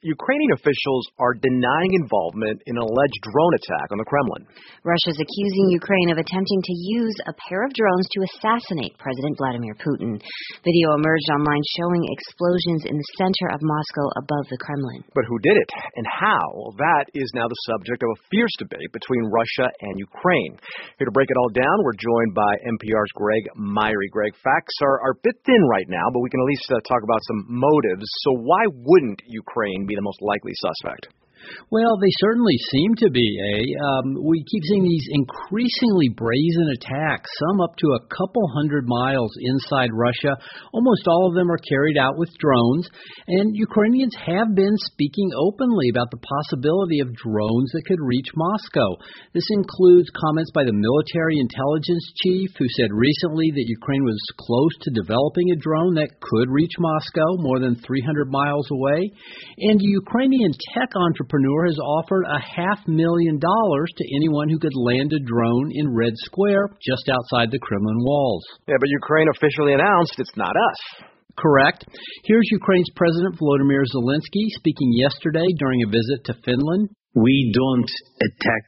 Ukrainian officials are denying involvement in an alleged drone attack on the Kremlin. Russia's accusing Ukraine of attempting to use a pair of drones to assassinate President Vladimir Putin. Video emerged online showing explosions in the center of Moscow above the Kremlin. But who did it and how? Well, that is now the subject of a fierce debate between Russia and Ukraine. Here to break it all down, we're joined by NPR's Greg Myre. Greg, facts are a bit thin right now, but we can at least talk about some motives. So why wouldn't Ukraine be the most likely suspect? Well, they certainly seem to be, we keep seeing these increasingly brazen attacks, some up to a couple hundred miles inside Russia. Almost all of them are carried out with drones, and Ukrainians have been speaking openly about the possibility of drones that could reach Moscow. This includes comments by the military intelligence chief, who said recently that Ukraine was close to developing a drone that could reach Moscow more than 300 miles away. And a Ukrainian tech entrepreneur has offered $500,000 to anyone who could land a drone in Red Square, just outside the Kremlin walls. Yeah, but Ukraine officially announced it's not us. Correct. Here's Ukraine's President Volodymyr Zelensky speaking yesterday during a visit to Finland. We don't attack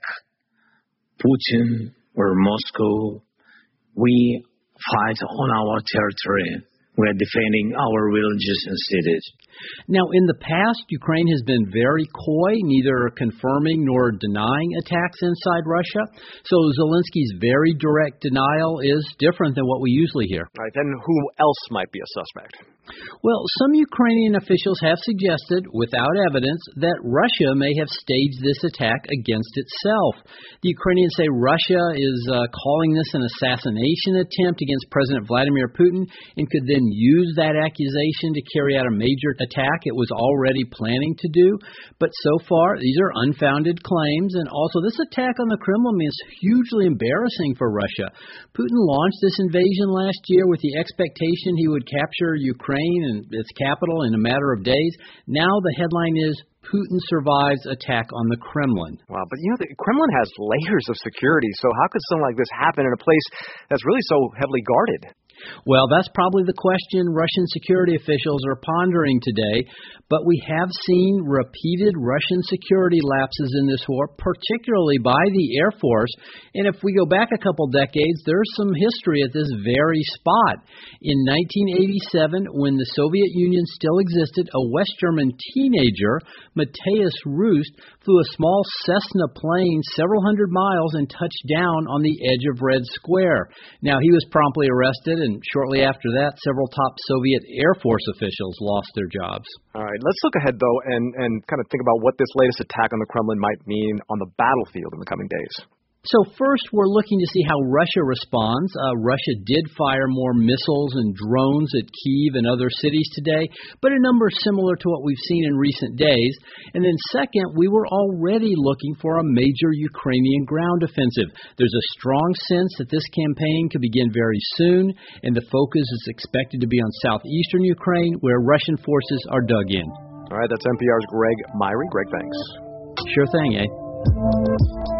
Putin or Moscow. We fight on our territory. We are defending our villages and cities. Now, in the past, Ukraine has been very coy, neither confirming nor denying attacks inside Russia. So Zelensky's very direct denial is different than what we usually hear. All right, then who else might be a suspect? Well, some Ukrainian officials have suggested, without evidence, that Russia may have staged this attack against itself. The Ukrainians say Russia is calling this an assassination attempt against President Vladimir Putin and could then use that accusation to carry out a major attack it was already planning to do. But so far, these are unfounded claims, and also this attack on the Kremlin is hugely embarrassing for Russia. Putin launched this invasion last year with the expectation he would capture Ukraine and its capital in a matter of days. Now the headline is, Putin survives attack on the Kremlin. Wow, but the Kremlin has layers of security, so how could something like this happen in a place that's really so heavily guarded? Well, that's probably the question Russian security officials are pondering today, but we have seen repeated Russian security lapses in this war, particularly by the Air Force, and if we go back a couple decades, there's some history at this very spot. In 1987, when the Soviet Union still existed, a West German teenager, Matthias Rust, flew a small Cessna plane several hundred miles and touched down on the edge of Red Square. Now, he was promptly arrested, and shortly after that, several top Soviet Air Force officials lost their jobs. All right, let's look ahead, though, and kind of think about what this latest attack on the Kremlin might mean on the battlefield in the coming days. So first, we're looking to see how Russia responds. Russia did fire more missiles and drones at Kyiv and other cities today, but a number similar to what we've seen in recent days. And then second, we were already looking for a major Ukrainian ground offensive. There's a strong sense that this campaign could begin very soon, and the focus is expected to be on southeastern Ukraine, where Russian forces are dug in. All right, that's NPR's Greg Myre. Greg, thanks. Sure thing, eh?